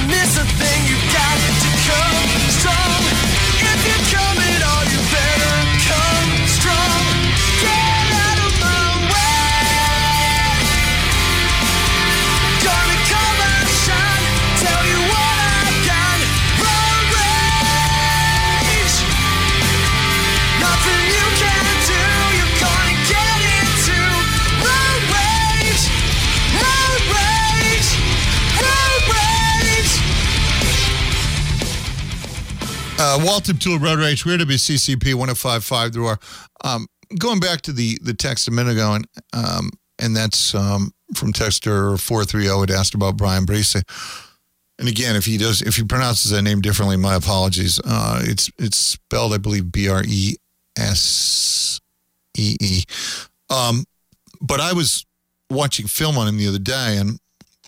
And it's a thing you've got to come strong. If you're coming, all you better come strong. Get out of my way. Gonna come and shine, tell you what I've got. Road rage, nothing you can do. You're gonna get into road rage, road rage, road rage. Walton Tool Road Rage. We're WCCP 105.5 through our going back to the text a minute ago, and that's from texter 430. It asked about Brian Bresee. And again, if he pronounces that name differently, my apologies. It's spelled, I believe, Bresee. But I was watching film on him the other day, and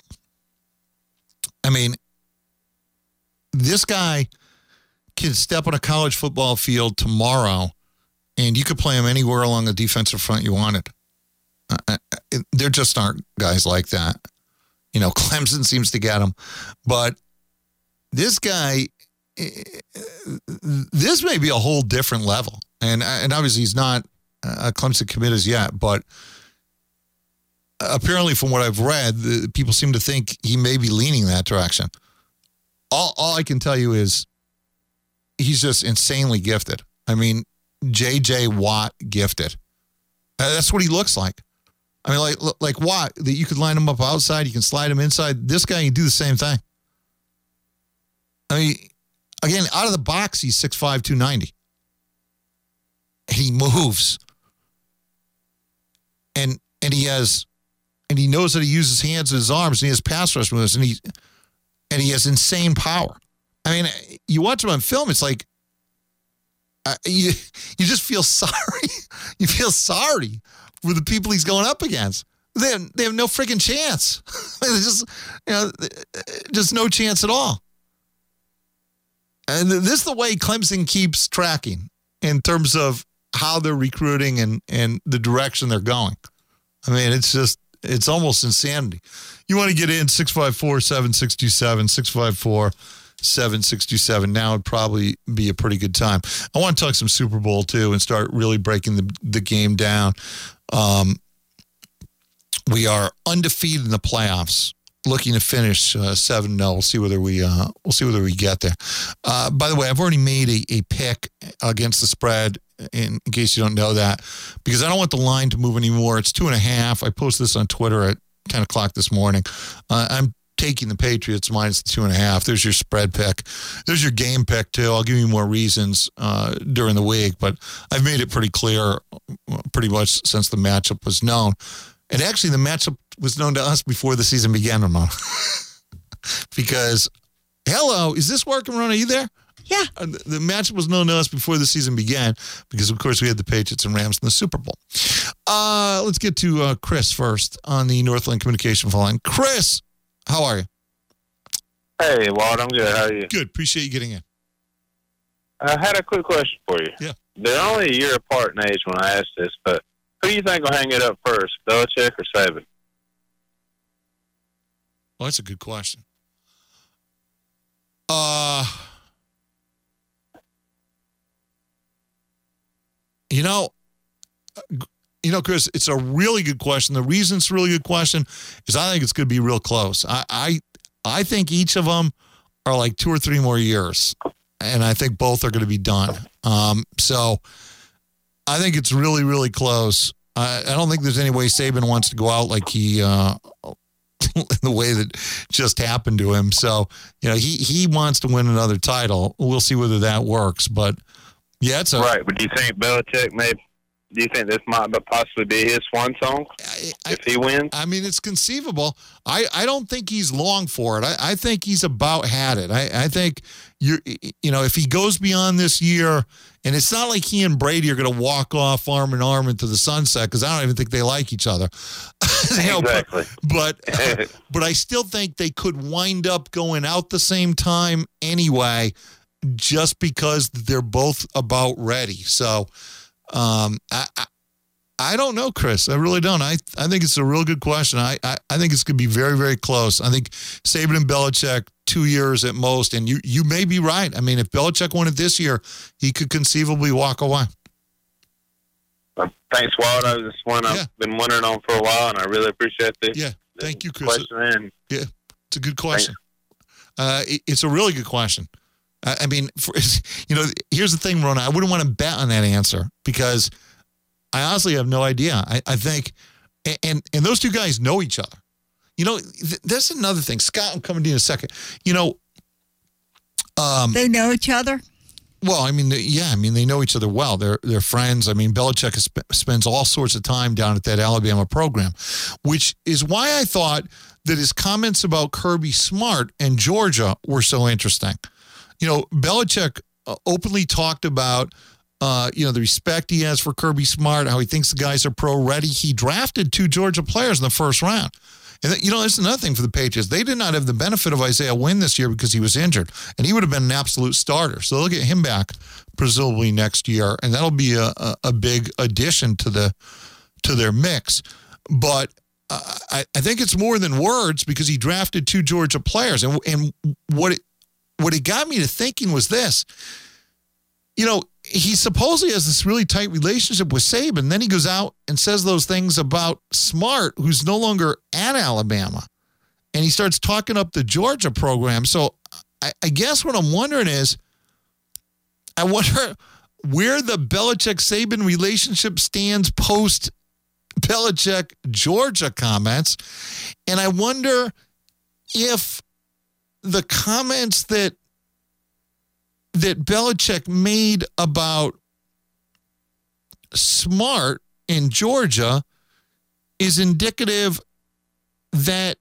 I mean, this guy can step on a college football field tomorrow, and you could play him anywhere along the defensive front you wanted. There just aren't guys like that. You know, Clemson seems to get him. But this guy, this may be a whole different level. And obviously he's not a Clemson commit as yet, but apparently from what I've read, people seem to think he may be leaning that direction. All I can tell you is he's just insanely gifted. I mean, J.J. Watt gifted. That's what he looks like. I mean, like Watt, that you could line him up outside, you can slide him inside. This guy can do the same thing. I mean, again, out of the box, he's 6'5", 290. And he moves. And he knows that he uses his hands and his arms, and he has pass rush moves, and he has insane power. I mean, you watch him on film, it's like you just feel sorry. You feel sorry for the people he's going up against. They have no freaking chance. Just no chance at all. And this is the way Clemson keeps tracking in terms of how they're recruiting and the direction they're going. I mean, it's almost insanity. You want to get in 654-7627, 654-7627. Now would probably be a pretty good time. I want to talk some Super Bowl too and start really breaking the game down. We are undefeated in the playoffs, looking to finish 7-0. We'll see whether we get there. By the way, I've already made a pick against the spread. In case you don't know that, because I don't want the line to move anymore. It's 2.5. I posted this on Twitter at 10 o'clock this morning. I'm taking the Patriots minus the 2.5. There's your spread pick. There's your game pick too. I'll give you more reasons during the week, but I've made it pretty clear pretty much since the matchup was known. And actually the matchup was known to us before the season began, Ramon. Because, hello, is this working, Ron? Are you there? Yeah. The matchup was known to us before the season began because, of course, we had the Patriots and Rams in the Super Bowl. Let's get to Chris first on the Northland Communication phone line. Chris, how are you? Hey, Walt, I'm good. How are you? Good. Appreciate you getting in. I had a quick question for you. Yeah. They're only a year apart in age when I asked this, but who do you think will hang it up first, Belichick or Saban? Well, that's a good question. Chris, it's a really good question. The reason it's a really good question is I think it's going to be real close. I think each of them are like 2 or 3 more years, and I think both are going to be done. So I think it's really, really close. I don't think there's any way Saban wants to go out like he the way that just happened to him. So, he wants to win another title. We'll see whether that works. But, yeah, it's right. But do you think Belichick do you think this might possibly be his swan song if he wins? I mean, it's conceivable. I don't think he's long for it. I think he's about had it. I think, if he goes beyond this year, and it's not like he and Brady are going to walk off arm in arm into the sunset because I don't even think they like each other. Exactly. But I still think they could wind up going out the same time anyway, just because they're both about ready. So, I don't know, Chris. I really don't. I think it's a real good question. I think it's going to be very, very close. I think Saban and Belichick 2 years at most. And you may be right. I mean, if Belichick won it this year, he could conceivably walk away. Thanks, Walt. That was just one I've been wondering on for a while, and I really appreciate this. Yeah, thank you, Chris. Question. Yeah, it's a good question. It's a really good question. I mean, here's the thing, Rona. I wouldn't want to bet on that answer because I honestly have no idea. I think, and those two guys know each other. That's another thing. Scott, I'm coming to you in a second. They know each other? Well, I mean, they know each other well. They're friends. I mean, Belichick spends all sorts of time down at that Alabama program, which is why I thought that his comments about Kirby Smart and Georgia were so interesting. Belichick openly talked about, the respect he has for Kirby Smart, how he thinks the guys are pro-ready. He drafted 2 Georgia players in the first round. And, that's another thing for the Patriots. They did not have the benefit of Isaiah Wynn this year because he was injured, and he would have been an absolute starter. So they'll get him back presumably next year, and that'll be a big addition to their mix. But I think it's more than words because he drafted 2 Georgia players. And what it got me to thinking was this. He supposedly has this really tight relationship with Saban. Then he goes out and says those things about Smart, who's no longer at Alabama. And he starts talking up the Georgia program. So I guess what I'm wondering is, I wonder where the Belichick-Saban relationship stands post-Belichick-Georgia comments. And I wonder if the comments that Belichick made about Smart in Georgia is indicative that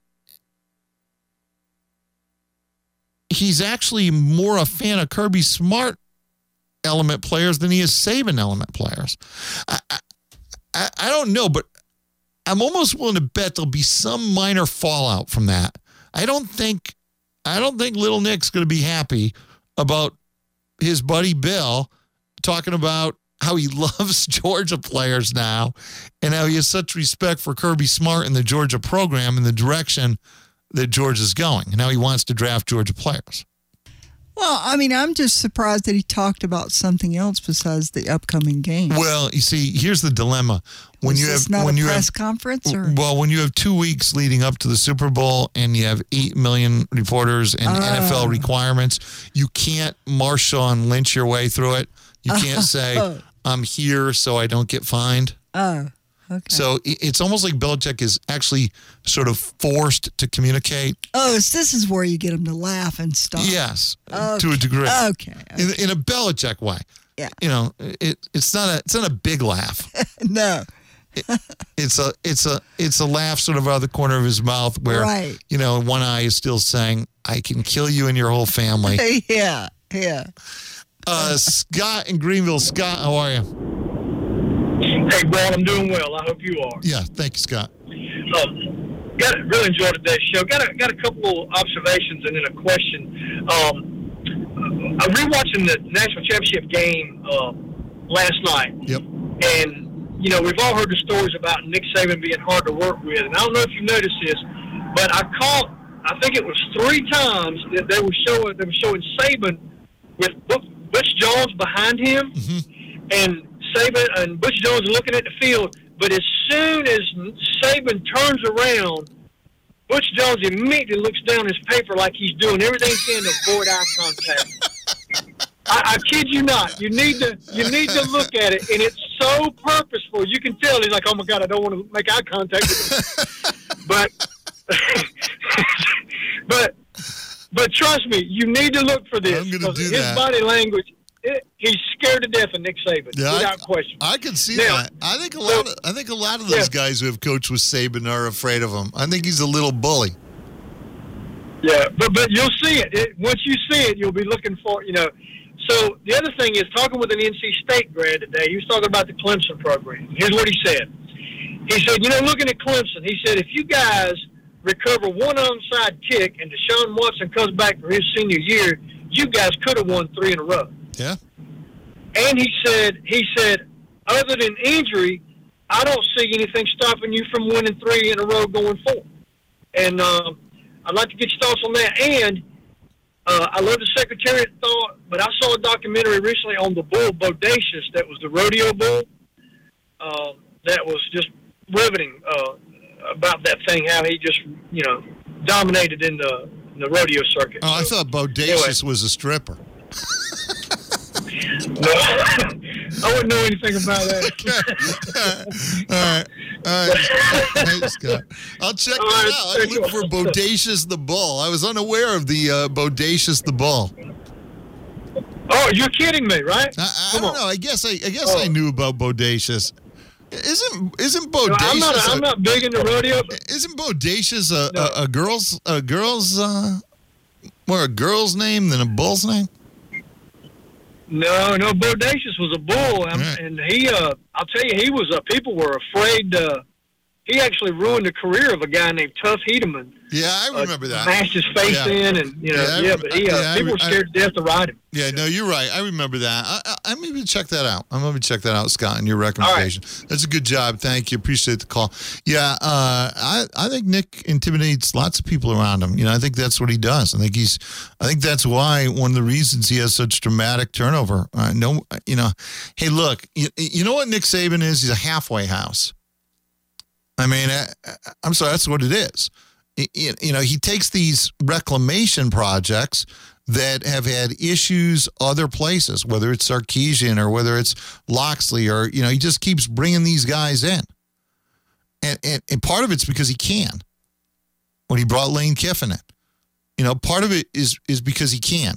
he's actually more a fan of Kirby Smart element players than he is Saban element players. I don't know, but I'm almost willing to bet there'll be some minor fallout from that. I don't think Little Nick's going to be happy about his buddy Bill talking about how he loves Georgia players now and how he has such respect for Kirby Smart and the Georgia program and the direction that Georgia's going and how he wants to draft Georgia players. Well, I mean, I'm just surprised that he talked about something else besides the upcoming game. Well, you see, here's the dilemma. When you have press conference, or? Well, when you have 2 weeks leading up to the Super Bowl and you have 8 million reporters and NFL requirements, you can't Marshawn Lynch your way through it. You can't say, I'm here so I don't get fined. Oh, okay. So it's almost like Belichick is actually sort of forced to communicate. Oh, so this is where you get him to laugh and stuff. Yes, to a degree. Okay. In a Belichick way. Yeah. It's not a big laugh. No. It's a laugh sort of out of the corner of his mouth where, right. One eye is still saying, I can kill you and your whole family. Yeah. Scott in Greenville. Scott, how are you? Hey, Brad, I'm doing well. I hope you are. Yeah, thank you, Scott. Really enjoyed today's show. Got a couple observations and then a question. I'm rewatching the national championship game last night. Yep. And we've all heard the stories about Nick Saban being hard to work with. And I don't know if you noticed this, but I think it was 3 times that they were showing Saban with Butch Jones behind him, and Saban and Butch Jones looking at the field. But as soon as Saban turns around, Butch Jones immediately looks down his paper like he's doing everything he can to avoid eye contact. I kid you not. You need to look at it, and it's so purposeful. You can tell he's like, oh my God, I don't want to make eye contact with him. But trust me, you need to look for this. I'm going to do his that. Body language. He's scared to death of Nick Saban, without question. I can see that. I think a lot of those guys who have coached with Saban are afraid of him. I think he's a little bully. Yeah, but you'll see it. Once you see it, you'll be looking for, So the other thing is, talking with an NC State grad today, he was talking about the Clemson program. Here's what he said. He said, looking at Clemson, he said, if you guys recover one onside kick and Deshaun Watson comes back for his senior year, you guys could have won 3 in a row. Yeah. And he said, other than injury, I don't see anything stopping you from winning 3 in a row going forward. And I'd like to get your thoughts on that. And I love the Secretariat thought, but I saw a documentary recently on the bull Bodacious that was the rodeo bull. That was just riveting about that thing, how he just, dominated in the rodeo circuit. Oh, I thought Bodacious was a stripper. No, I wouldn't know anything about that. All right. Thanks, Scott. I'll check that out. I looked for Bodacious the Bull. I was unaware of the Bodacious the Bull. Oh, you're kidding me, right? I don't know. I guess I knew about Bodacious. Isn't Bodacious? I'm not big into rodeo. Isn't Bodacious a girl's name than a bull's name? No, Bodacious was a bull, and he, I'll tell you, he was, people were afraid, he actually ruined the career of a guy named Tuff Hedeman. Yeah, I remember that. Smashed his face in, and, but people were scared to death to ride him. Yeah, no, you're right. I remember that. I'm going to check that out. I'm going to check that out, Scott, and your recommendation. Right. That's a good job. Thank you. Appreciate the call. Yeah, I think Nick intimidates lots of people around him. I think that's what he does. I think that's why one of the reasons he has such dramatic turnover. Hey, look, you know what Nick Saban is? He's a halfway house. I mean, I'm sorry, that's what it is. He takes these reclamation projects that have had issues other places, whether it's Sarkeesian or whether it's Loxley, or, he just keeps bringing these guys in. And part of it's because he can. When he brought Lane Kiffin in, part of it is because he can.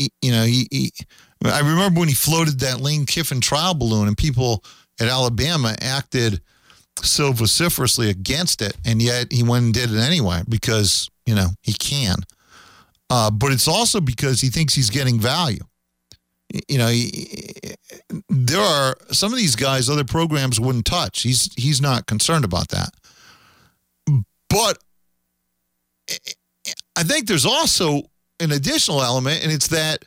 I remember when he floated that Lane Kiffin trial balloon and people at Alabama acted so vociferously against it, and yet he went and did it anyway because, he can. But it's also because he thinks he's getting value. There are some of these guys other programs wouldn't touch. He's not concerned about that. But I think there's also an additional element, and it's that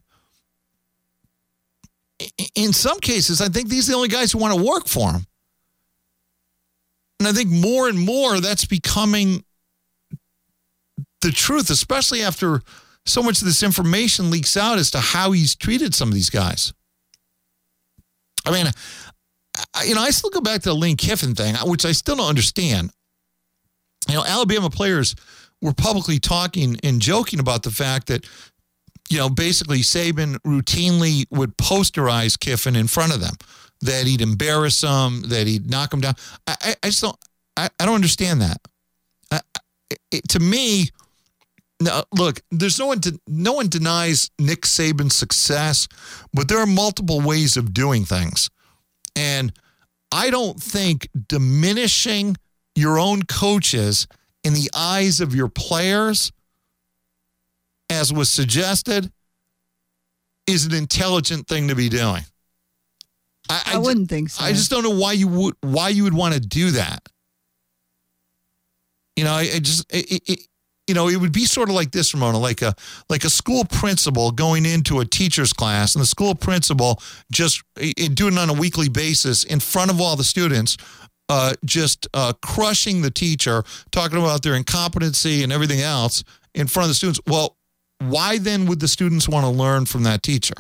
in some cases, I think these are the only guys who want to work for him. And I think more and more that's becoming the truth, especially after so much of this information leaks out as to how he's treated some of these guys. I mean, I still go back to the Lane Kiffin thing, which I still don't understand. Alabama players were publicly talking and joking about the fact that, basically Saban routinely would posterize Kiffin in front of them, that he'd embarrass them, that he'd knock them down. I just don't. I don't understand that. To me, no, look, there's no one denies Nick Saban's success, but there are multiple ways of doing things, and I don't think diminishing your own coaches in the eyes of your players, as was suggested, is an intelligent thing to be doing. I wouldn't think so. I just don't know why you would want to do that. It would be sort of like this, Ramona, like a school principal going into a teacher's class, and the school principal just doing it on a weekly basis in front of all the students, just crushing the teacher, talking about their incompetency and everything else in front of the students. Well, why then would the students want to learn from that teacher?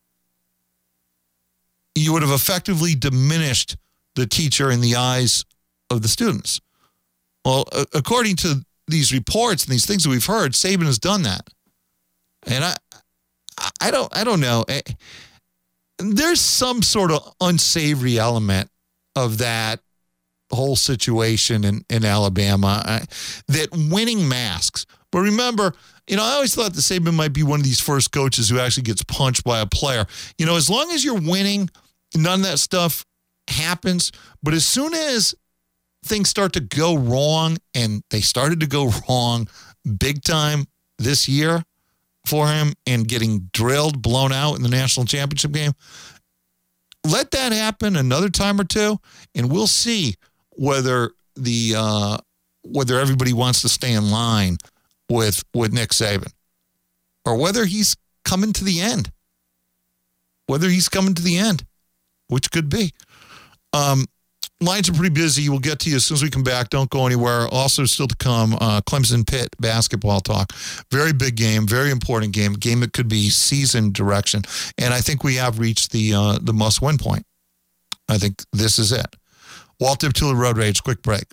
You would have effectively diminished the teacher in the eyes of the students. Well, according to these reports and these things that we've heard, Saban has done that. And I don't know. There's some sort of unsavory element of that whole situation in Alabama, that winning masks. But remember, I always thought that Saban might be one of these first coaches who actually gets punched by a player. As long as you're winning, none of that stuff happens. But as soon as things start to go wrong, and they started to go wrong big time this year for him, and getting drilled, blown out in the national championship game, let that happen another time or two, and we'll see whether everybody wants to stay in line with Nick Saban, or whether he's coming to the end. Which could be. lines are pretty busy. We'll get to you as soon as we come back. Don't go anywhere. Also, still to come, Clemson Pitt basketball talk. Very big game, very important game. A game that could be season direction. And I think we have reached the must-win point. I think this is it. Walt Deptula, Road Rage. Quick break.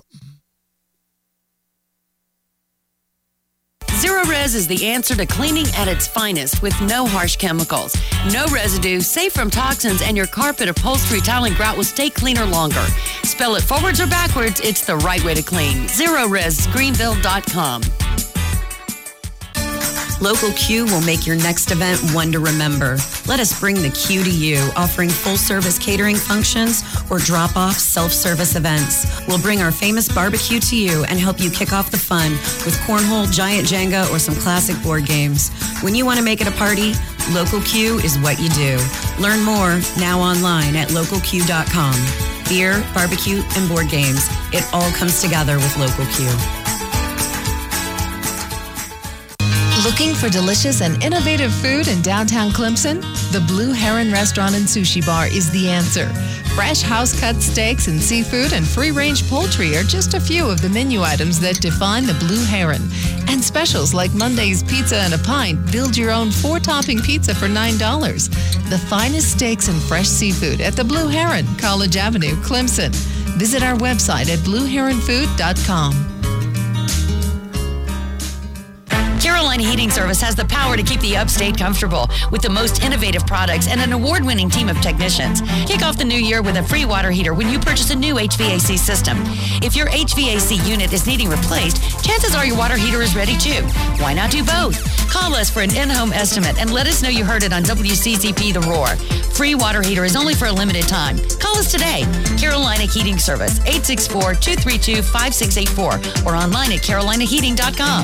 Zero Res is the answer to cleaning at its finest with no harsh chemicals, no residue, safe from toxins, and your carpet, upholstery, tile, and grout will stay cleaner longer. Spell it forwards or backwards, it's the right way to clean. ZeroResGreenville.com. Local Q will make your next event one to remember. Let us bring the Q to you, offering full-service catering functions or drop-off self-service events. We'll bring our famous barbecue to you and help you kick off the fun with cornhole, giant Jenga, or some classic board games. When you want to make it a party, Local Q is what you do. Learn more now online at localq.com. Beer, barbecue, and board games. It all comes together with Local Q. Looking for delicious and innovative food in downtown Clemson? The Blue Heron Restaurant and Sushi Bar is the answer. Fresh house-cut steaks and seafood and free-range poultry are just a few of the menu items that define the Blue Heron. And specials like Monday's pizza and a pint. Build your own 4-topping pizza for $9. The finest steaks and fresh seafood at the Blue Heron, College Avenue, Clemson. Visit our website at blueheronfood.com. Carolina Heating Service has the power to keep the upstate comfortable with the most innovative products and an award-winning team of technicians. Kick off the new year with a free water heater when you purchase a new HVAC system. If your HVAC unit is needing replaced, chances are your water heater is ready too. Why not do both? Call us for an in-home estimate and let us know you heard it on WCCP The Roar. Free water heater is only for a limited time. Call us today. Carolina Heating Service, 864-232-5684 or online at carolinaheating.com.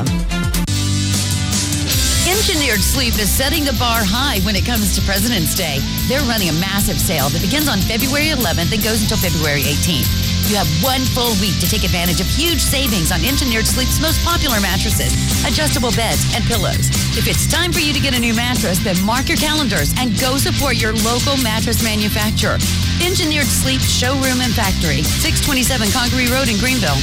Engineered Sleep is setting the bar high when it comes to President's Day. They're running a massive sale that begins on February 11th and goes until February 18th. You have one full week to take advantage of huge savings on Engineered Sleep's most popular mattresses, adjustable beds, and pillows. If it's time for you to get a new mattress, then mark your calendars and go support your local mattress manufacturer. Engineered Sleep Showroom and Factory, 627 Congaree Road in Greenville.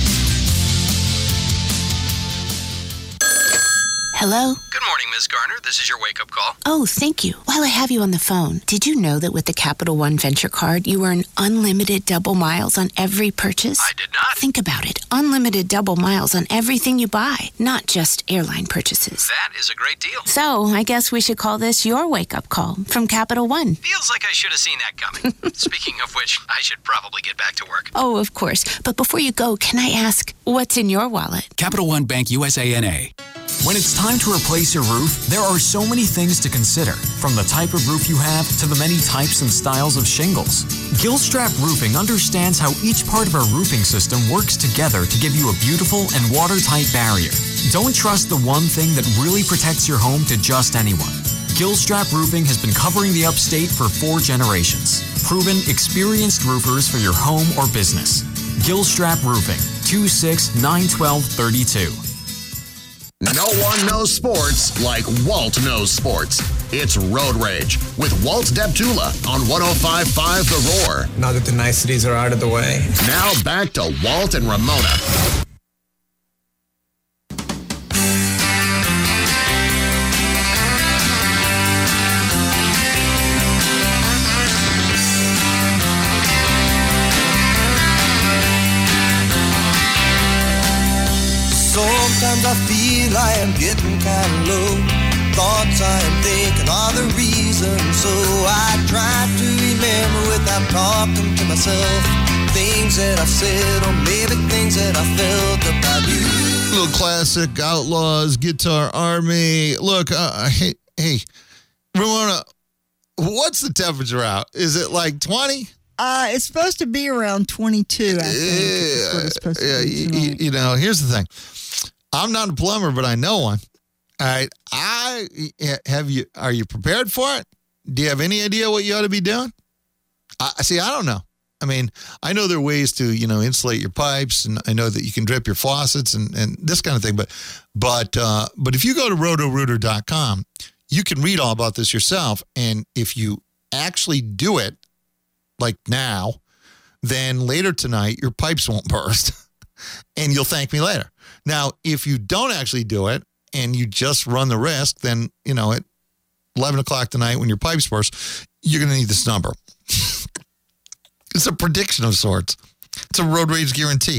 Hello? Good morning, Ms. Garner. This is your wake-up call. Oh, thank you. While I have you on the phone, did you know that with the Capital One Venture Card, you earn unlimited double miles on every purchase? I did not. Think about it. Unlimited double miles on everything you buy, not just airline purchases. That is a great deal. So, I guess we should call this your wake-up call from Capital One. Feels like I should have seen that coming. Speaking of which, I should probably get back to work. Oh, of course. But before you go, can I ask, what's in your wallet? Capital One Bank USA N.A. When it's time to replace your roof, there are so many things to consider, from the type of roof you have to the many types and styles of shingles. Gilstrap Roofing understands how each part of our roofing system works together to give you a beautiful and watertight barrier. Don't trust the one thing that really protects your home to just anyone. Gilstrap Roofing has been covering the upstate for 4 generations. Proven, experienced roofers for your home or business. Gilstrap Roofing, 2691232. No one knows sports like Walt knows sports. It's Road Rage with Walt Deptula on 105.5 The Roar. Now that the niceties are out of the way. Now back to Walt and Ramona. Sometimes I feel I am getting kind of low. Thoughts I am thinking are the reason. So I try to remember without talking to myself. Things that I've said or maybe things that I felt about you. Little classic Outlaws, Guitar Army. Look, hey, Ramona, what's the temperature out? Is it like 20? It's supposed to be around 22, I think. Is what it's supposed to be tonight. You know, here's the thing. I'm not a plumber, but I know one. All right. Are you prepared for it? Do you have any idea what you ought to be doing? I don't know. I mean, I know there are ways to, insulate your pipes, and I know that you can drip your faucets and this kind of thing. But if you go to rotorooter.com, you can read all about this yourself. And if you actually do it, like now, then later tonight your pipes won't burst and you'll thank me later. Now, if you don't actually do it and you just run the risk, then, at 11 o'clock tonight when your pipes burst, you're going to need this number. It's a prediction of sorts. It's a road rage guarantee.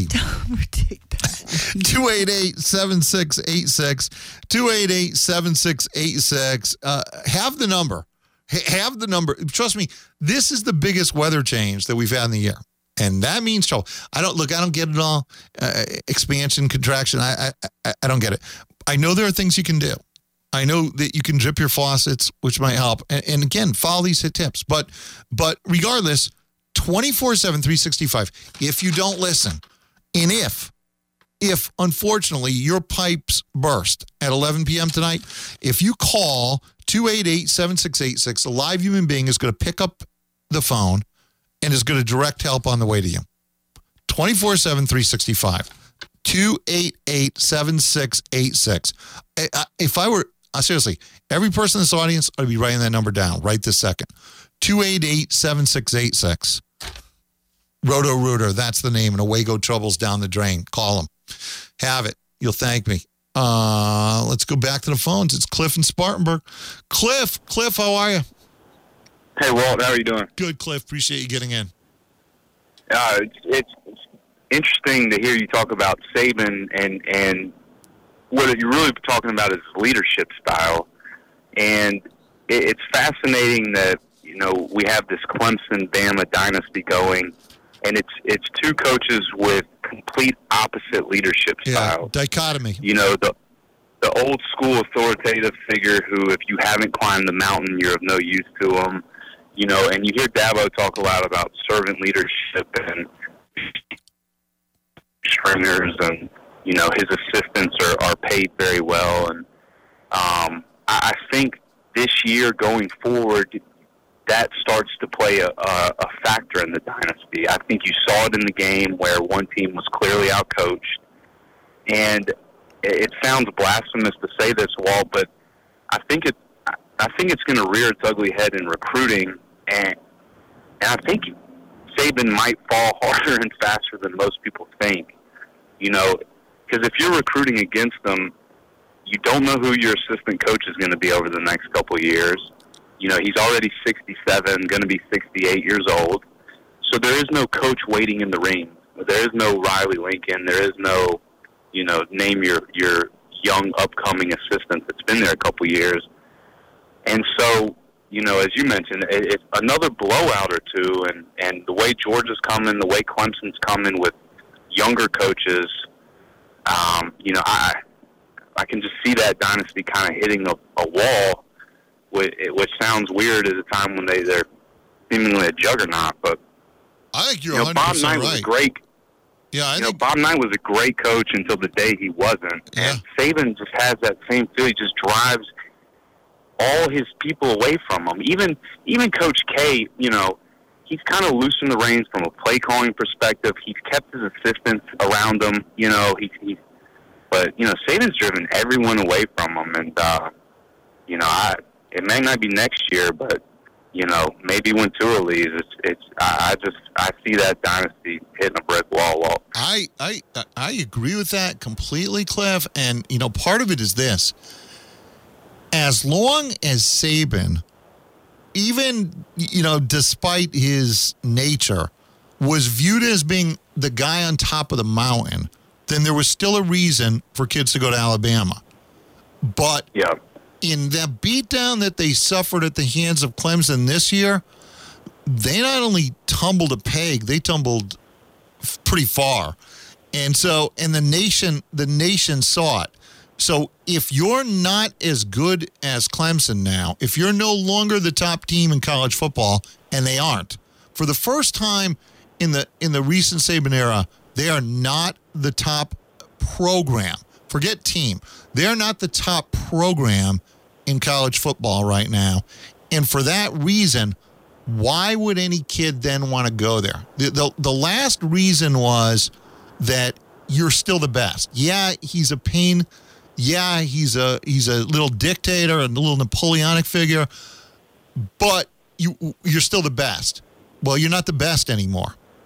288-7686. 288-7686. Have the number. Have the number. Trust me, this is the biggest weather change that we've had in the year. And that means trouble. I don't get it all. Expansion, contraction. I don't get it. I know there are things you can do. I know that you can drip your faucets, which might help. And again, follow these tips. But regardless, 24/7, 365. If you don't listen, and if unfortunately your pipes burst at 11 p.m. tonight, if you call 288-7686, a live human being is going to pick up the phone and is going to direct help on the way to you. 24/7, 365. 288-7686. If I were, seriously, every person in this audience, I'd be writing that number down right this second. 288-7686. Roto-Rooter, that's the name, and away go troubles down the drain. Call them. Have it. You'll thank me. Let's go back to the phones. It's Cliff in Spartanburg. Cliff, how are you? Hey, Walt, how are you doing? Good, Cliff. Appreciate you getting in. It's interesting to hear you talk about Saban, and what you're really talking about is leadership style. And it's fascinating that, we have this Clemson-Bama dynasty going, and it's two coaches with complete opposite leadership style. Dichotomy. The old school authoritative figure who, if you haven't climbed the mountain, you're of no use to them. And you hear Dabo talk a lot about servant leadership and stringers, and his assistants are paid very well. And I think this year going forward, that starts to play a factor in the dynasty. I think you saw it in the game where one team was clearly outcoached. And it sounds blasphemous to say this, Walt, but I think it's going to rear its ugly head in recruiting, and I think Saban might fall harder and faster than most people think. Because if you're recruiting against them, you don't know who your assistant coach is going to be over the next couple of years. He's already 67, going to be 68 years old. So there is no coach waiting in the ring. There is no Riley Lincoln. There is no, name your young upcoming assistant that's been there a couple years. And so, as you mentioned, it's another blowout or two. And the way Georgia's coming, the way Clemson's coming with younger coaches, I can just see that dynasty kind of hitting a wall, which sounds weird at a time when they're seemingly a juggernaut. But I think you're 100% Bob Knight was great. Yeah, Bob Knight was a great coach until the day he wasn't. Yeah. And Saban just has that same feel. He just drives all his people away from him. Even Coach K, he's kind of loosened the reins from a play calling perspective. He's kept his assistants around him. But Saban's driven everyone away from him, and it may not be next year, but maybe when Tua leaves, I see that dynasty hitting a brick wall. I agree with that completely, Cliff. And part of it is this: as long as Saban, even despite his nature, was viewed as being the guy on top of the mountain, then there was still a reason for kids to go to Alabama. But in that beatdown that they suffered at the hands of Clemson this year, they not only tumbled a peg, they tumbled pretty far. And the nation saw it. So if you're not as good as Clemson now, if you're no longer the top team in college football, and they aren't, for the first time in the recent Saban era, they are not the top program. Forget team. They're not the top program in college football right now. And for that reason, why would any kid then want to go there? The last reason was that you're still the best. Yeah, he's a pain. Yeah, he's a little dictator, a little Napoleonic figure, but you're still the best. Well, you're not the best anymore.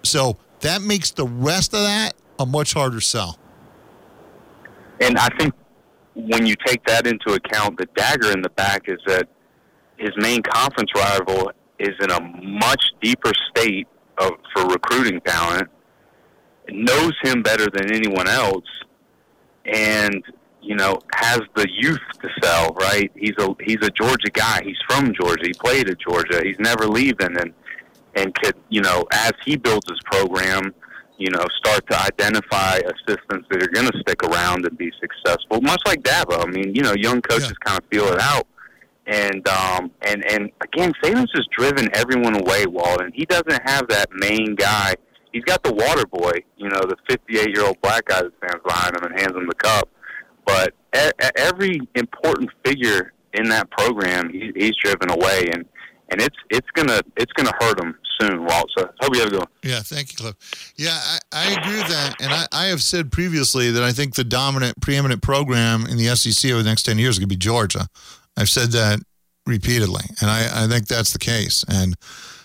So that makes the rest of that a much harder sell. And I think when you take that into account, the dagger in the back is that his main conference rival is in a much deeper state for recruiting talent, knows him better than anyone else, and has the youth to sell. Right? He's a Georgia guy. He's from Georgia. He played at Georgia. He's never leaving, and could as he builds his program, start to identify assistants that are going to stick around and be successful, much like Dabo. I mean, young coaches kind of feel it out. And again, Saban's just driven everyone away, Walt, and he doesn't have that main guy. He's got the water boy, the 58-year-old black guy that stands behind him and hands him the cup. But every important figure in that program, he's driven away, and it's gonna hurt him soon, Walt. So hope you have a good one. Yeah, thank you, Cliff. Yeah, I agree with that, and I have said previously that I think the preeminent program in the SEC over the next 10 years is going to be Georgia. I've said that repeatedly, and I think that's the case. And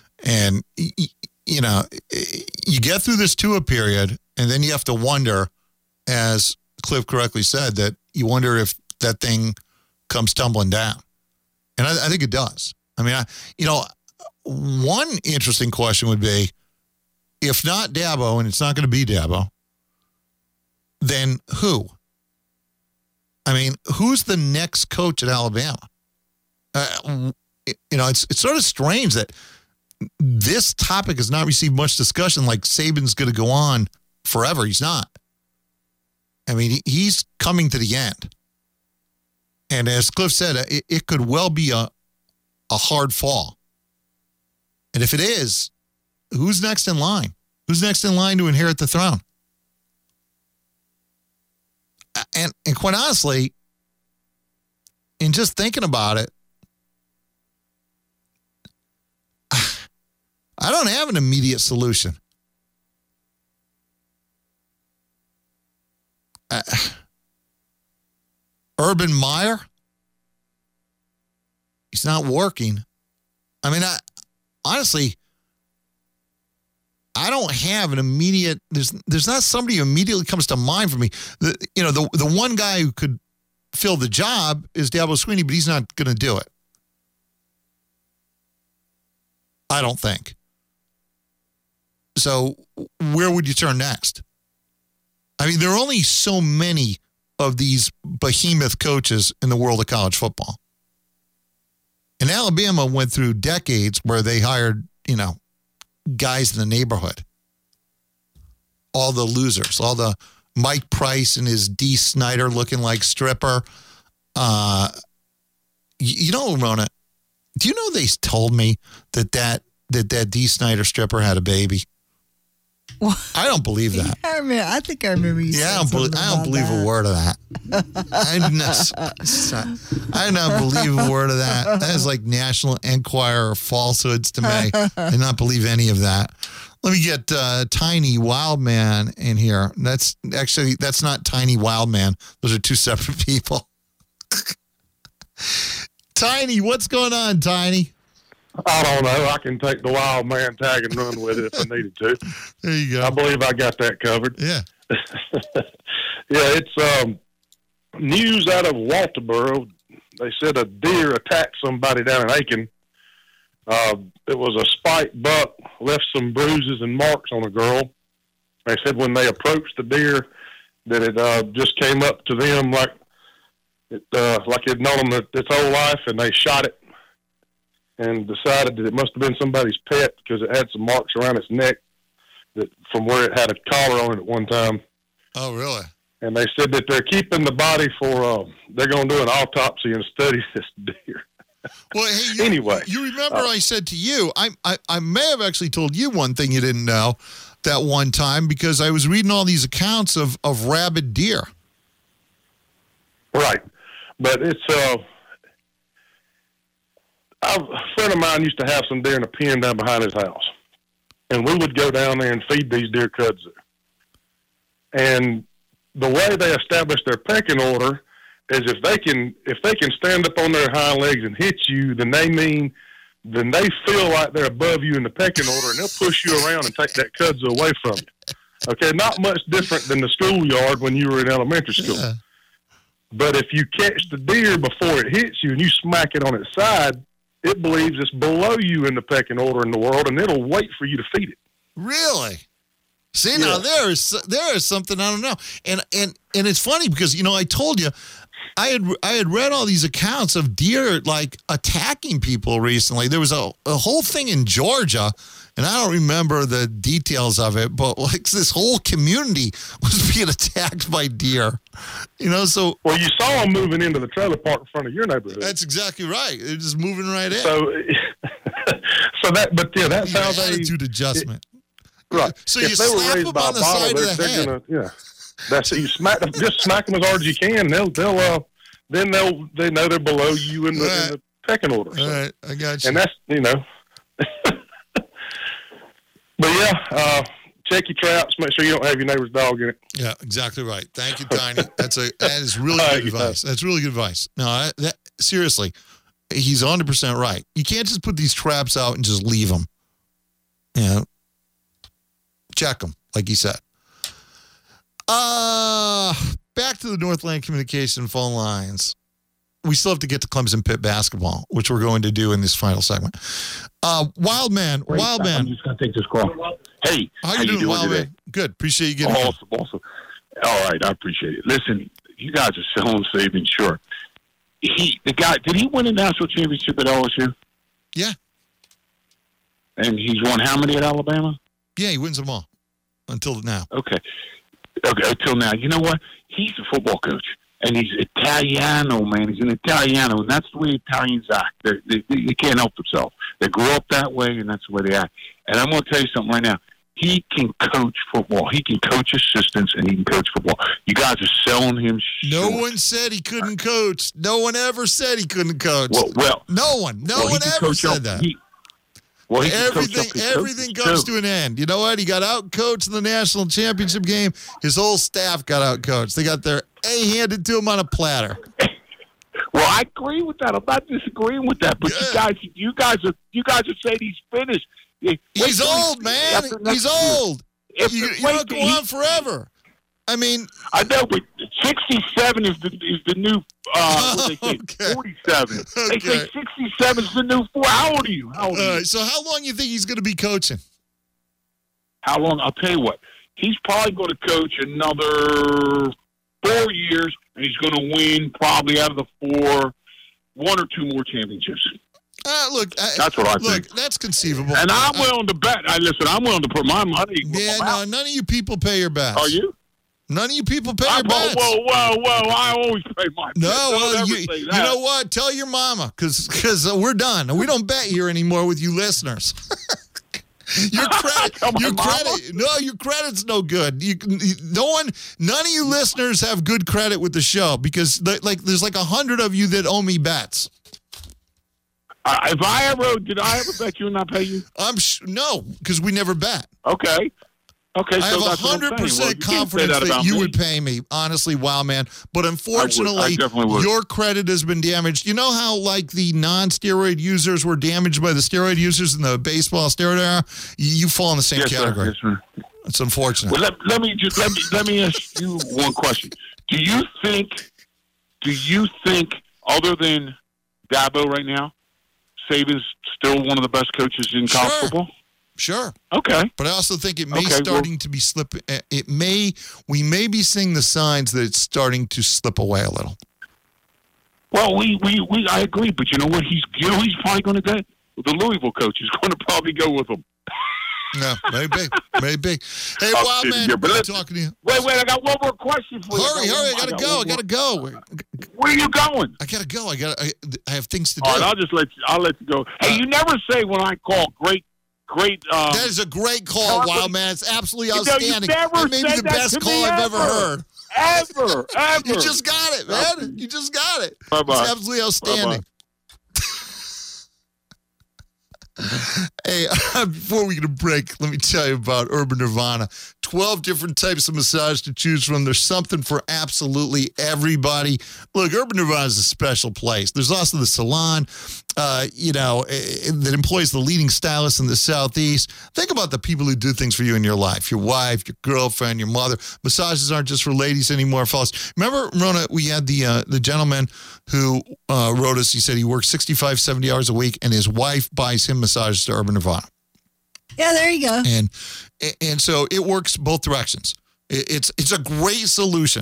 you get through this Tua period, and then you have to wonder, as Cliff correctly said, that you wonder if that thing comes tumbling down. And I think it does. I mean, one interesting question would be, if not Dabo, and it's not going to be Dabo, then who? I mean, who's the next coach at Alabama? It's sort of strange that this topic has not received much discussion, like Saban's going to go on forever. He's not. I mean, he's coming to the end. And as Cliff said, it could well be a hard fall. And if it is, who's next in line? Who's next in line to inherit the throne? And quite honestly, in just thinking about it, I don't have an immediate solution. Urban Meyer, he's not working. I mean, honestly, I don't have an immediate. There's not somebody who immediately comes to mind for me. The one guy who could fill the job is Dabo Swinney, but he's not going to do it. I don't think. So where would you turn next? I mean, there are only so many of these behemoth coaches in the world of college football. And Alabama went through decades where they hired, guys in the neighborhood. All the losers, all the Mike Price and his D. Snyder looking like stripper. Rona, do you know they told me that D. Snyder stripper had a baby? Well, I don't believe that. I think I remember you saying something I don't believe a word of that. I do not believe a word of that. That is like National Enquirer falsehoods to me. I do not believe any of that. Let me get Tiny Wildman in here. That's not Tiny Wildman. Those are two separate people. Tiny, what's going on, Tiny? I don't know. I can take the wild man tag and run with it if I needed to. There you go. I believe I got that covered. Yeah. Yeah, it's news out of Walterboro. They said a deer attacked somebody down in Aiken. It was a spiked buck, left some bruises and marks on a girl. They said when they approached the deer that it just came up to them like it had known them its whole life, and they shot it and decided that it must have been somebody's pet because it had some marks around its neck that from where it had a collar on it at one time. Oh, really? And they said that they're keeping the body for, they're going to do an autopsy and study this deer. Well, hey, anyway. You remember I said to you, I may have actually told you one thing you didn't know that one time because I was reading all these accounts of rabid deer. Right. But it's, a friend of mine used to have some deer in a pen down behind his house. And we would go down there and feed these deer kudzu. And the way they establish their pecking order is if they can stand up on their hind legs and hit you, then they mean then they feel like they're above you in the pecking order, and they'll push you around and take that kudzu away from you. Okay, not much different than the schoolyard when you were in elementary school. Yeah. But if you catch the deer before it hits you and you smack it on its side, it believes it's below you in the pecking order in the world, and it'll wait for you to feed it. Really? See, now there is something I don't know, and it's funny because I told you I had read all these accounts of deer like attacking people recently. There was a whole thing in Georgia, and I don't remember the details of it, but like this whole community was being attacked by deer. So well, you saw them moving into the trailer park in front of your neighborhood. That's exactly right. They're just moving right in. That's how they attitude adjustment. Right. So if you they were slap raised them by on a the bottle, side of the they're head. gonna, that's it. You smack them, just smack them as hard as you can. They know they're below you in the pecking order. So. All right, I got you. And that's but check your traps. Make sure you don't have your neighbor's dog in it. Yeah, exactly right. Thank you, Tiny. That is really good advice. That's really good advice. No, seriously, he's 100% right. You can't just put these traps out and just leave them. Check them, like he said. Back to the Northland Communication phone lines. We still have to get to Clemson Pitt basketball, which we're going to do in this final segment. Wildman. I'm just going to take this call. Hey, how you doing, Wildman? Today? Good. Appreciate you getting awesome. All right, I appreciate it. Listen, you guys are selling, saving, sure. The guy, did he win a national championship at LSU? Yeah. And he's won how many at Alabama? Yeah, he wins them all until now. Okay, until now. You know what? He's a football coach, and he's Italiano, man. He's an Italiano, and that's the way Italians act. They can't help themselves. They grew up that way, and that's the way they act. And I'm going to tell you something right now. He can coach football. He can coach assistants, and he can coach football. You guys are selling him short. No one said he couldn't coach. No one ever said he couldn't coach. Well no one ever said that. Everything comes to an end. You know what? He got out-coached in the national championship game. His whole staff got out-coached. They got their A handed to him on a platter. Well, I agree with that. I'm not disagreeing with that. But you guys are saying he's finished. He's old, man. He's old. You don't go on forever. I mean, I know, but 67 is the new. What they say, 47. Okay. They say 67 is the new 4. How old are you? So how long do you think he's going to be coaching? How long? I'll tell you what. He's probably going to coach another 4 years, and he's going to win probably out of the 4, 1 or 2 more championships. Look, that's what I think. That's conceivable. And I'm willing to bet. I'm willing to put my money. None of you people pay your bets. Are you? None of you people pay your bets. Whoa! I always pay my bets. No, you know what? Tell your mama, because we're done. We don't bet here anymore with you listeners. Your credit's no good. None of you listeners have good credit with the show because there's like 100 of you that owe me bets. Did I ever bet you and not pay you? No, because we never bet. Okay. I have 100% confidence that you would pay me, honestly, wow, man. But unfortunately, your credit has been damaged. You know how like the non-steroid users were damaged by the steroid users in the baseball steroid era? You fall in the same category. Sir. It's unfortunate. Well, let me ask you one question. Do you think, other than Dabo right now, Saban's still one of the best coaches in college football? Sure. Okay. But I also think it may to be slipping. We may be seeing the signs that it's starting to slip away a little. Well, I agree, but you know what? He's probably going to go. The Louisville coach is going to probably go with him. No, maybe. Hey, Wildman, I'm talking to you. Wait, I got one more question for you. Hurry, I gotta go. Where are you going? I gotta go. I have things to do. All right, I'll let you go. Hey, you never say when I call great. That is a great call, Wildman. It's absolutely outstanding. It may be the best call I've ever heard. Ever. You just got it, man. You just got it. Bye-bye. It's absolutely outstanding. Hey, before we get a break, let me tell you about Urban Nirvana. 12 different types of massage to choose from. There's something for absolutely everybody. Look, Urban Nirvana is a special place. There's also the salon, that employs the leading stylists in the Southeast. Think about the people who do things for you in your life, your wife, your girlfriend, your mother. Massages aren't just for ladies anymore, fellas. Remember, Rona, we had the gentleman who wrote us. He said he works 65, 70 hours a week, and his wife buys him massages to Urban Nirvana. Yeah, there you go. And so it works both directions. It's a great solution.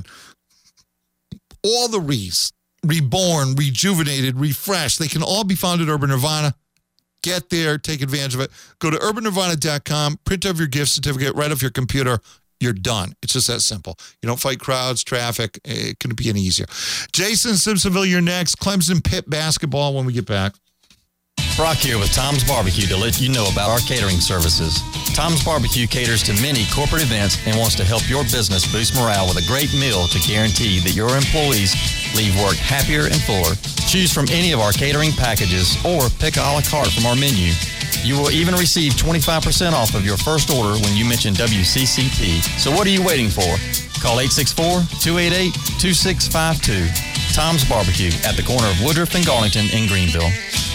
All the Re's, reborn, rejuvenated, refreshed, they can all be found at Urban Nirvana. Get there, take advantage of it. Go to urbannirvana.com, print out your gift certificate right off your computer. You're done. It's just that simple. You don't fight crowds, traffic. It couldn't be any easier. Jason Simpsonville, you're next. Clemson Pitt basketball when we get back. Brock here with Tom's Barbecue to let you know about our catering services. Tom's Barbecue caters to many corporate events and wants to help your business boost morale with a great meal to guarantee that your employees leave work happier and fuller. Choose from any of our catering packages or pick a la carte from our menu. You will even receive 25% off of your first order when you mention WCCP. So what are you waiting for? Call 864-288-2652. Tom's Barbecue at the corner of Woodruff and Garlington in Greenville.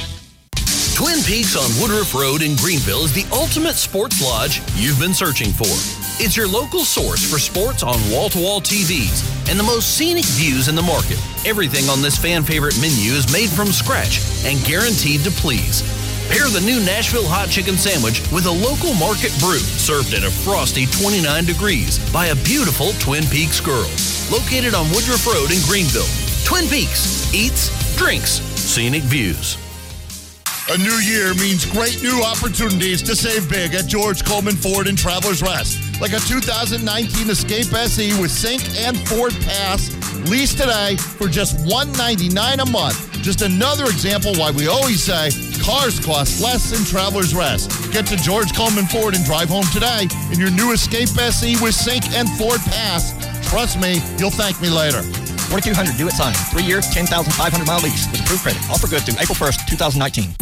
Twin Peaks on Woodruff Road in Greenville is the ultimate sports lodge you've been searching for. It's your local source for sports on wall-to-wall TVs and the most scenic views in the market. Everything on this fan-favorite menu is made from scratch and guaranteed to please. Pair the new Nashville hot chicken sandwich with a local market brew served at a frosty 29 degrees by a beautiful Twin Peaks girl. Located on Woodruff Road in Greenville. Twin Peaks. Eats, drinks, scenic views. A new year means great new opportunities to save big at George Coleman Ford and Travelers Rest. Like a 2019 Escape SE with Sync and Ford Pass. Lease today for just $199 a month. Just another example why we always say cars cost less than Travelers Rest. Get to George Coleman Ford and drive home today in your new Escape SE with Sync and Ford Pass. Trust me, you'll thank me later. 4200 due at signing. 3-year, 10,500-mile lease with approved credit. Offer good through April 1st, 2019.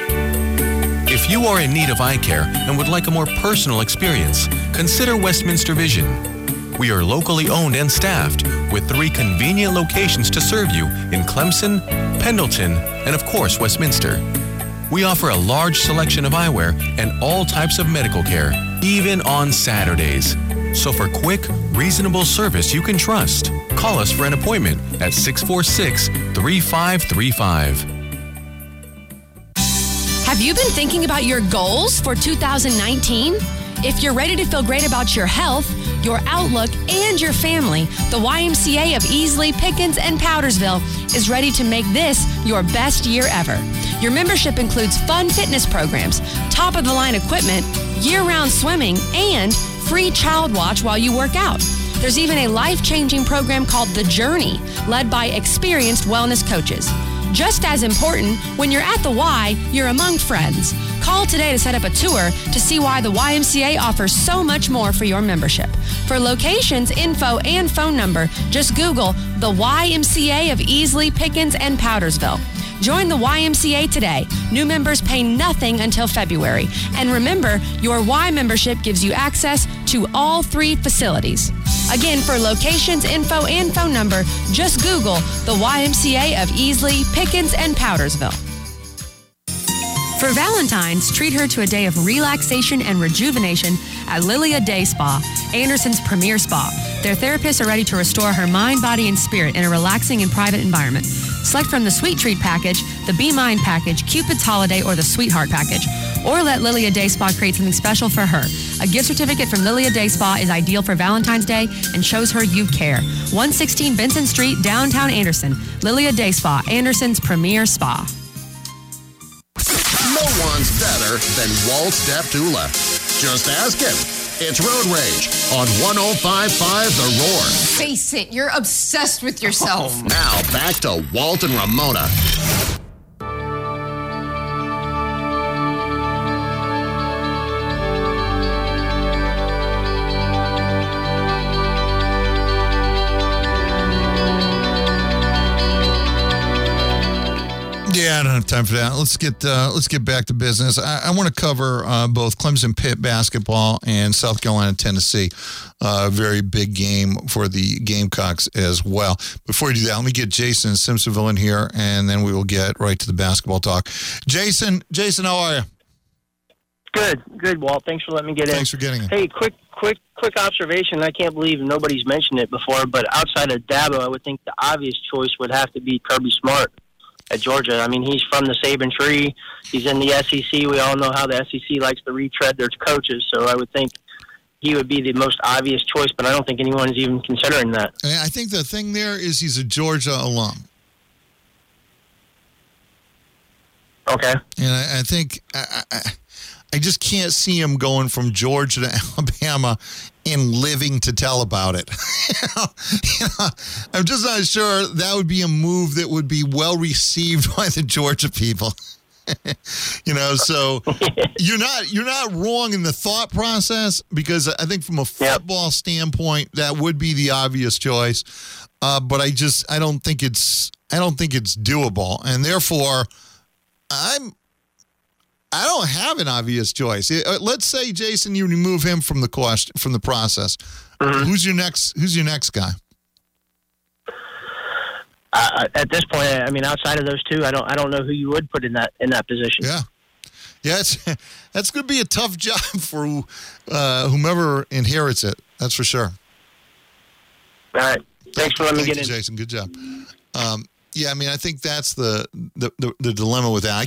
If you are in need of eye care and would like a more personal experience, consider Westminster Vision. We are locally owned and staffed with 3 convenient locations to serve you in Clemson, Pendleton, and of course, Westminster. We offer a large selection of eyewear and all types of medical care, even on Saturdays. So for quick, reasonable service you can trust, call us for an appointment at 646-3535. Have you been thinking about your goals for 2019? If you're ready to feel great about your health, your outlook, and your family, the YMCA of Easley, Pickens, and Powdersville is ready to make this your best year ever. Your membership includes fun fitness programs, top-of-the-line equipment, year-round swimming, and free child watch while you work out. There's even a life-changing program called The Journey, led by experienced wellness coaches. Just as important, when you're at the Y, you're among friends. Call today to set up a tour to see why the YMCA offers so much more for your membership. For locations, info, and phone number, just Google the YMCA of Easley, Pickens, and Powdersville. Join the YMCA today. New members pay nothing until February. And remember, your Y membership gives you access to all 3 facilities. Again, for locations, info, and phone number, just Google the YMCA of Easley, Pickens, and Powdersville. For Valentine's, treat her to a day of relaxation and rejuvenation at Lilia Day Spa, Anderson's premier spa. Their therapists are ready to restore her mind, body, and spirit in a relaxing and private environment. Select from the Sweet Treat package, the Be Mine package, Cupid's Holiday, or the Sweetheart package. Or let Lilia Day Spa create something special for her. A gift certificate from Lilia Day Spa is ideal for Valentine's Day and shows her you care. 116 Benson Street, downtown Anderson. Lilia Day Spa, Anderson's premier spa. No one's better than Walt Deptula. Just ask him. It's Road Rage on 105.5 The Roar. Face it, you're obsessed with yourself. Now back to Walt and Ramona. Yeah, I don't have time for that. Let's get back to business. I want to cover both Clemson Pitt basketball and South Carolina Tennessee. Very big game for the Gamecocks as well. Before we do that, let me get Jason Simpsonville in here, and then we will get right to the basketball talk. Jason, how are you? Good, Walt. Thanks for letting me get in. Thanks for getting in. Hey, quick observation. I can't believe nobody's mentioned it before, but outside of Dabo, I would think the obvious choice would have to be Kirby Smart at Georgia. I mean, he's from the Saban tree. He's in the SEC. We all know how the SEC likes to retread their coaches, so I would think he would be the most obvious choice, but I don't think anyone is even considering that. I think the thing there is he's a Georgia alum. Okay. And I think I just can't see him going from Georgia to Alabama and living to tell about it. I'm just not sure that would be a move that would be well received by the Georgia people. So you're not wrong in the thought process, because I think from a football standpoint that would be the obvious choice. But I don't think it's doable, and therefore I don't have an obvious choice. Let's say, Jason, you remove him from the process. Mm-hmm. Who's your next guy? At this point, I mean, outside of those two, I don't know who you would put in that position. Yeah, that's going to be a tough job for whomever inherits it. That's for sure. All right, thanks for letting me get in, Jason. Good job. I mean, I think that's the dilemma with that.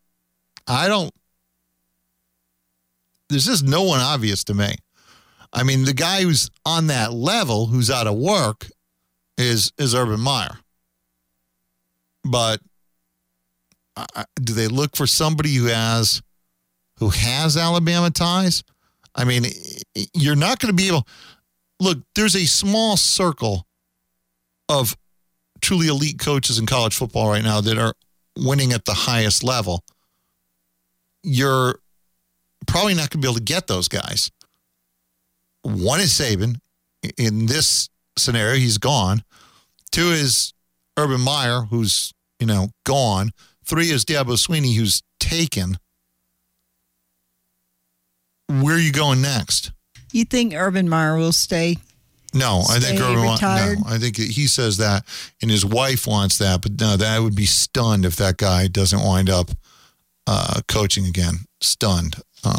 There's just no one obvious to me. I mean, the guy who's on that level, who's out of work, is Urban Meyer. But do they look for somebody who has Alabama ties? I mean, you're not going to be able. Look, there's a small circle of truly elite coaches in college football right now that are winning at the highest level. You're probably not going to be able to get those guys. One is Saban. In this scenario, he's gone. Two is Urban Meyer, who's, gone. Three is Dabo Swinney, who's taken. Where are you going next? You think Urban Meyer will stay? No, I think Urban retired? No, I think he says that, and his wife wants that. But no, I would be stunned if that guy doesn't wind up coaching again. Stunned.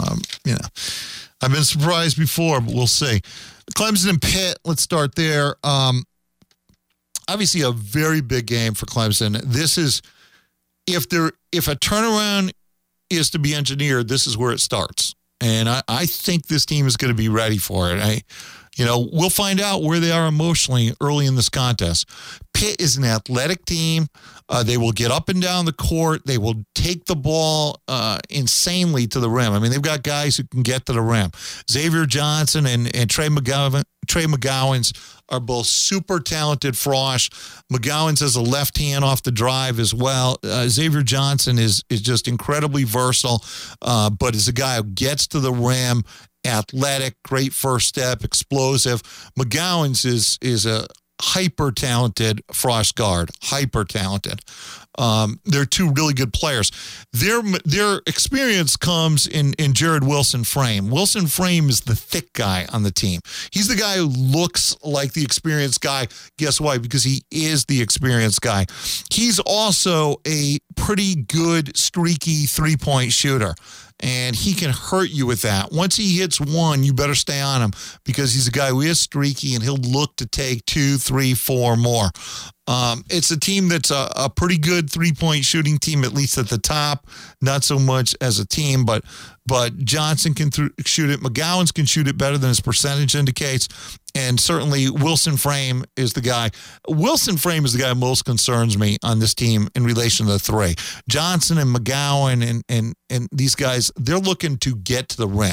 I've been surprised before, but we'll see. Clemson and Pitt, let's start there. Obviously a very big game for Clemson. This is, if a turnaround is to be engineered, this is where it starts. And I think this team is going to be ready for it. We'll find out where they are emotionally early in this contest. Pitt is an athletic team. They will get up and down the court. They will take the ball insanely to the rim. I mean, they've got guys who can get to the rim. Xavier Johnson and Trey McGowens are both super talented frosh. McGowens has a left hand off the drive as well. Xavier Johnson is just incredibly versatile, but is a guy who gets to the rim, athletic, great first step, explosive. McGowens is a hyper-talented frosh guard, hyper-talented. They're two really good players. Their experience comes in Jared Wilson Frame. Wilson Frame is the thick guy on the team. He's the guy who looks like the experienced guy. Guess why? Because he is the experienced guy. He's also a pretty good, streaky three-point shooter. And he can hurt you with that. Once he hits one, you better stay on him, because he's a guy who is streaky and he'll look to take 2, 3, 4 more. It's a team that's a pretty good three-point shooting team, at least at the top. Not so much as a team, but Johnson can shoot it. McGowens can shoot it better than his percentage indicates. And certainly Wilson Frame is the guy. Wilson Frame is the guy who most concerns me on this team in relation to the three. Johnson and McGowan and these guys, they're looking to get to the rim.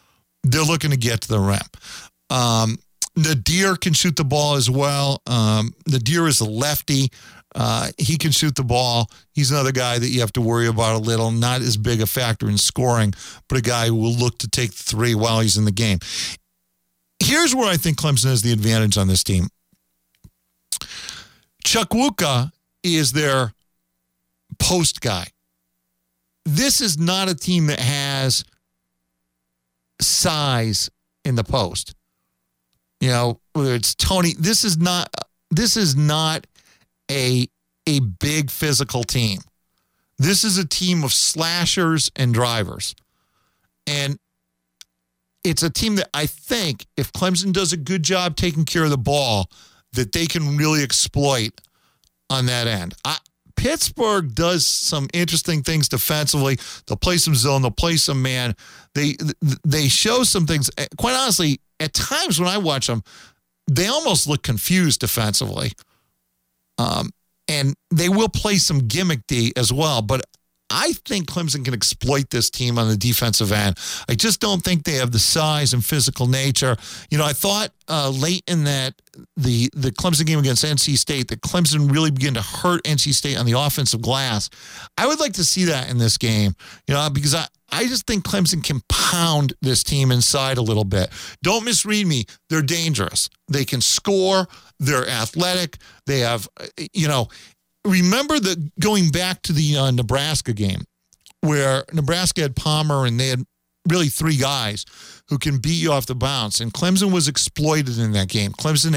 Nadir can shoot the ball as well. Nadir is a lefty. He can shoot the ball. He's another guy that you have to worry about a little. Not as big a factor in scoring, but a guy who will look to take the three while he's in the game. Here's where I think Clemson has the advantage on this team. Chukwuka is their post guy. this is not a team that has size in the post. You know, whether it's Tony, this is not a big physical team. This is a team of slashers and drivers. And it's a team that I think if Clemson does a good job taking care of the ball, that they can really exploit on that end. Pittsburgh does some interesting things defensively. They'll play some zone. They'll play some man. They show some things. Quite honestly, at times when I watch them, they almost look confused defensively. And they will play some gimmick D as well. But I think Clemson can exploit this team on the defensive end. I just don't think they have the size and physical nature. You know, I thought late in that the Clemson game against NC State that Clemson really began to hurt NC State on the offensive glass. I would like to see that in this game, you know, because I just think Clemson can pound this team inside a little bit. Don't misread me. They're dangerous. They can score. They're athletic. They have, you know, remember going back to the Nebraska game where Nebraska had Palmer and they had really three guys who can beat you off the bounce. And Clemson was exploited in that game. Clemson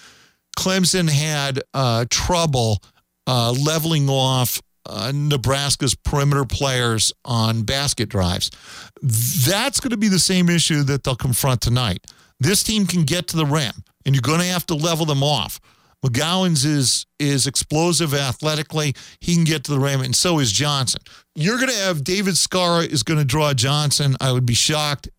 had trouble leveling off Nebraska's perimeter players on basket drives. That's going to be the same issue that they'll confront tonight. This team can get to the rim, and you're going to have to level them off. McGowan's is explosive athletically. He can get to the rim, and so is Johnson. You're going to have David Skara is going to draw Johnson. I would be shocked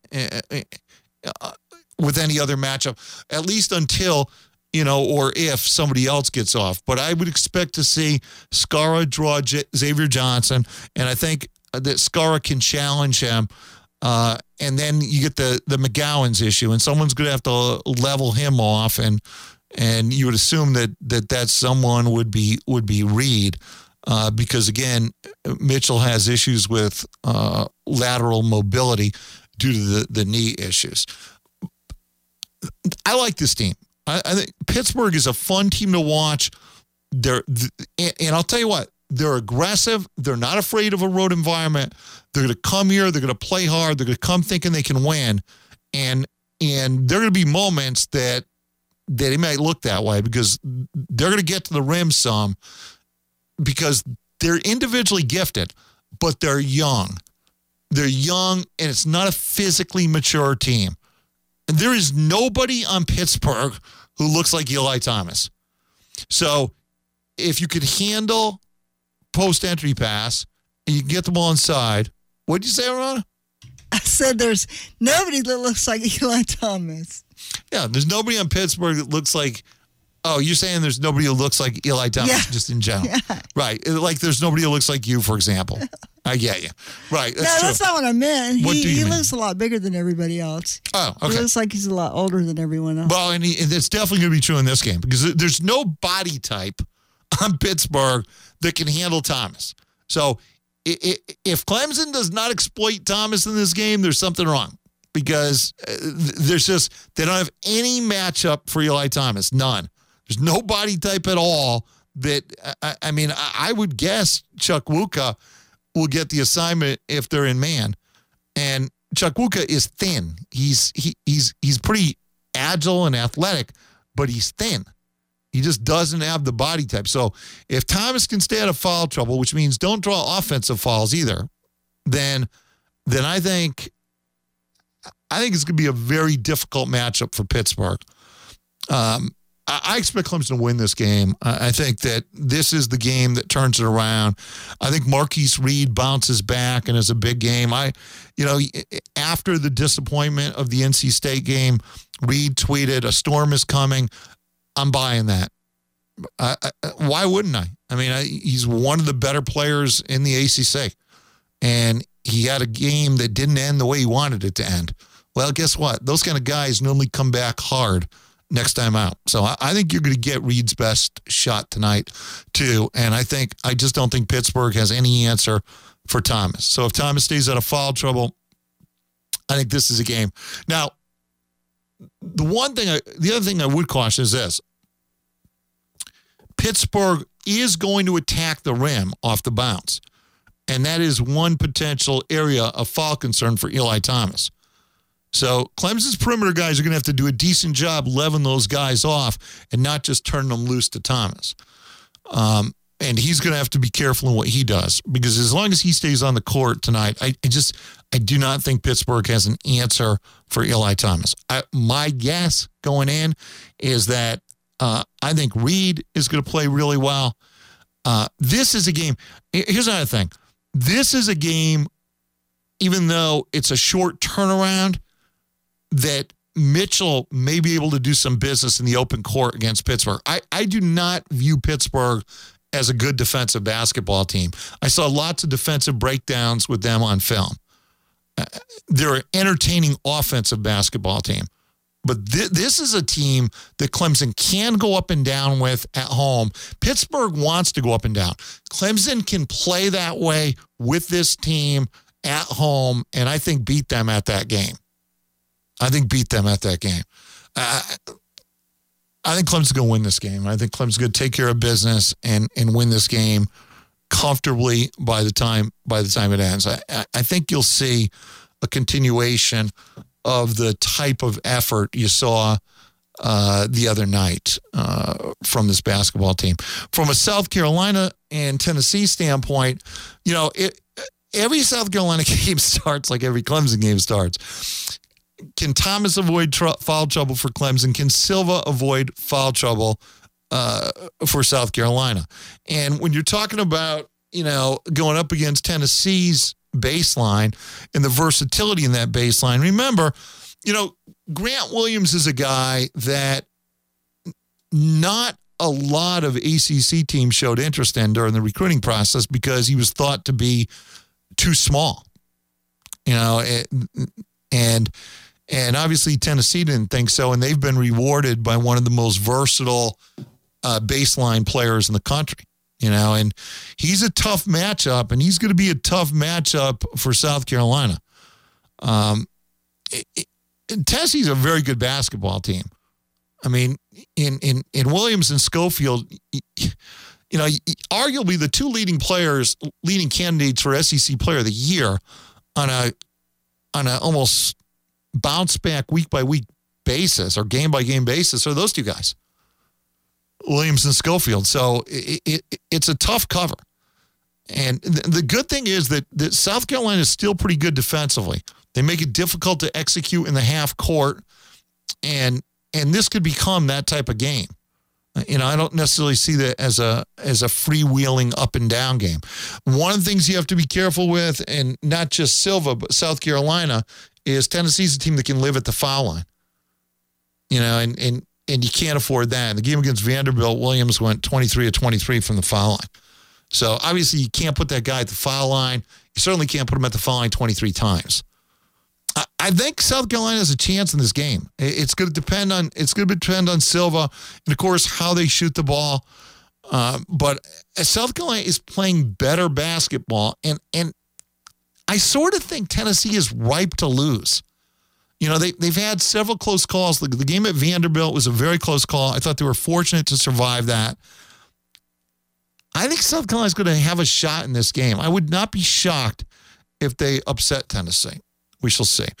with any other matchup, at least until, you know, or if somebody else gets off. But I would expect to see Skara draw Xavier Johnson, and I think that Skara can challenge him. And then you get the McGowan's issue, and someone's going to have to level him off, and you would assume that someone would be Reed, because again, Mitchell has issues with lateral mobility due to the knee issues. I like this team. I think Pittsburgh is a fun team to watch. And I'll tell you what, they're aggressive. They're not afraid of a road environment. They're going to come here. They're going to play hard. They're going to come thinking they can win, and there are going to be moments that they might look that way because they're going to get to the rim some because they're individually gifted, but they're young. They're young, and it's not a physically mature team. And there is nobody on Pittsburgh who looks like Eli Thomas. So if you could handle post-entry pass and you can get the ball inside, what'd you say, Ronna? I said there's nobody that looks like Eli Thomas. Yeah, there's nobody on Pittsburgh that looks like, oh, you're saying there's nobody who looks like Eli Thomas just in general. Yeah. Right. Like there's nobody who looks like you, for example. I get you. Right. That's not what I meant. What do you mean? Looks a lot bigger than everybody else. Oh, okay. He looks like he's a lot older than everyone else. Well, and it's definitely going to be true in this game because there's no body type on Pittsburgh that can handle Thomas. So if Clemson does not exploit Thomas in this game, there's something wrong. Because they don't have any matchup for Eli Thomas. None. There's no body type at all that, I would guess Chukwuka will get the assignment if they're in man. And Chukwuka is thin. He's pretty agile and athletic, but he's thin. He just doesn't have the body type. So if Thomas can stay out of foul trouble, which means don't draw offensive fouls either, then I think it's going to be a very difficult matchup for Pittsburgh. I expect Clemson to win this game. I think that this is the game that turns it around. I think Marquise Reed bounces back and is a big game. After the disappointment of the NC State game, Reed tweeted, "A storm is coming." I'm buying that. Why wouldn't I? He's one of the better players in the ACC, and he had a game that didn't end the way he wanted it to end. Well, guess what? Those kind of guys normally come back hard next time out. So I think you're going to get Reed's best shot tonight, too. And I just don't think Pittsburgh has any answer for Thomas. So if Thomas stays out of foul trouble, I think this is a game. Now, the other thing I would caution is this. Pittsburgh is going to attack the rim off the bounce. And that is one potential area of foul concern for Eli Thomas. So Clemson's perimeter guys are going to have to do a decent job leveling those guys off and not just turning them loose to Thomas. And he's going to have to be careful in what he does, because as long as he stays on the court tonight, I do not think Pittsburgh has an answer for Eli Thomas. My guess going in is that I think Reed is going to play really well. This is a game. Here's another thing. This is a game, even though it's a short turnaround, that Mitchell may be able to do some business in the open court against Pittsburgh. I do not view Pittsburgh as a good defensive basketball team. I saw lots of defensive breakdowns with them on film. They're an entertaining offensive basketball team. But this is a team that Clemson can go up and down with at home. Pittsburgh wants to go up and down. Clemson can play that way with this team at home, and I think beat them at that game. I think Clemson's going to win this game. I think Clemson's going to take care of business and win this game comfortably by the time it ends. I think you'll see a continuation of the type of effort you saw the other night from this basketball team. From a South Carolina and Tennessee standpoint, every South Carolina game starts like every Clemson game starts. Can Thomas avoid foul trouble for Clemson? Can Silva avoid foul trouble for South Carolina? And when you're talking about, going up against Tennessee's baseline and the versatility in that baseline, remember, Grant Williams is a guy that not a lot of ACC teams showed interest in during the recruiting process because he was thought to be too small, and obviously Tennessee didn't think so, and they've been rewarded by one of the most versatile baseline players in the country, and he's a tough matchup, and he's going to be a tough matchup for South Carolina. Tennessee's a very good basketball team. I mean, in Williams and Schofield, arguably the two leading candidates for SEC Player of the Year on a almost bounce back week by week basis or game by game basis are those two guys, Williams and Schofield. So it's a tough cover. And the good thing is that South Carolina is still pretty good defensively. They make it difficult to execute in the half court, and this could become that type of game. I don't necessarily see that as a freewheeling up and down game. One of the things you have to be careful with, and not just Silva, but South Carolina, is Tennessee's a team that can live at the foul line. And you can't afford that. In the game against Vanderbilt, Williams went 23 of 23 from the foul line. So obviously you can't put that guy at the foul line. You certainly can't put him at the foul line 23 times. I think South Carolina has a chance in this game. It's going to depend on Silva and, of course, how they shoot the ball. But South Carolina is playing better basketball, and I sort of think Tennessee is ripe to lose. They've had several close calls. The game at Vanderbilt was a very close call. I thought they were fortunate to survive that. I think South Carolina is going to have a shot in this game. I would not be shocked if they upset Tennessee. We shall see.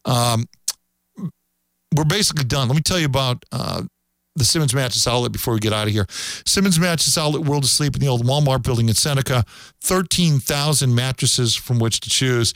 We're basically done. Let me tell you about the Simmons Mattress Outlet before we get out of here. Simmons Mattress Outlet, World of Sleep in the old Walmart building in Seneca. 13,000 mattresses from which to choose.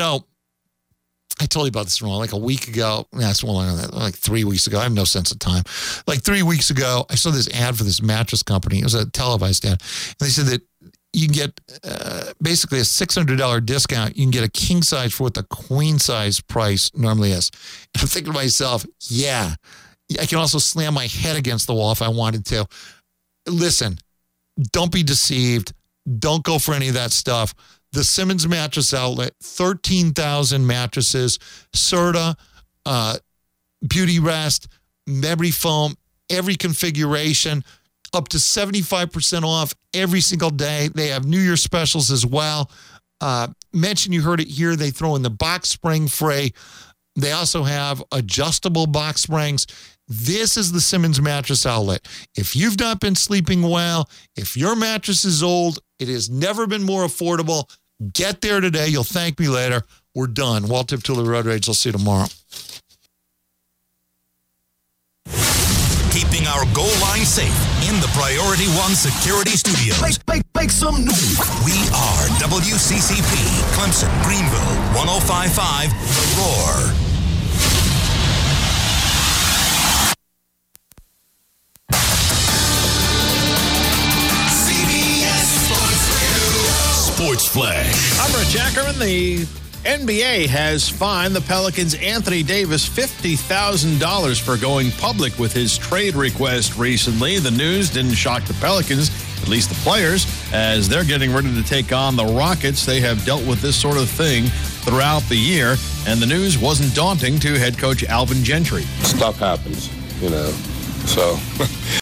I told you about this wrong. Like a week ago, that's more longer than that, like 3 weeks ago. I have no sense of time. Like 3 weeks ago, I saw this ad for this mattress company. It was a televised ad. And they said that you can get basically a $600 discount. You can get a king size for what the queen size price normally is. And I'm thinking to myself, yeah, I can also slam my head against the wall if I wanted to. Listen, don't be deceived. Don't go for any of that stuff. The Simmons Mattress Outlet, 13,000 mattresses, Serta, Beauty Rest, Memory Foam, every configuration, up to 75% off every single day. They have New Year specials as well. Mention you heard it here. They throw in the box spring free. They also have adjustable box springs. This is the Simmons Mattress Outlet. If you've not been sleeping well, if your mattress is old, it has never been more affordable. Get there today. You'll thank me later. We're done. Walt Deptula, Road Rage. I'll see you tomorrow. Keeping our goal line safe in the Priority One Security Studios. Make some news. We are WCCP, Clemson, Greenville, 105.5, The Roar. Sports Flash. I'm Rich Ackerman. The NBA has fined the Pelicans' Anthony Davis $50,000 for going public with his trade request recently. The news didn't shock the Pelicans, at least the players, as they're getting ready to take on the Rockets. They have dealt with this sort of thing throughout the year, and the news wasn't daunting to head coach Alvin Gentry. Stuff happens, so...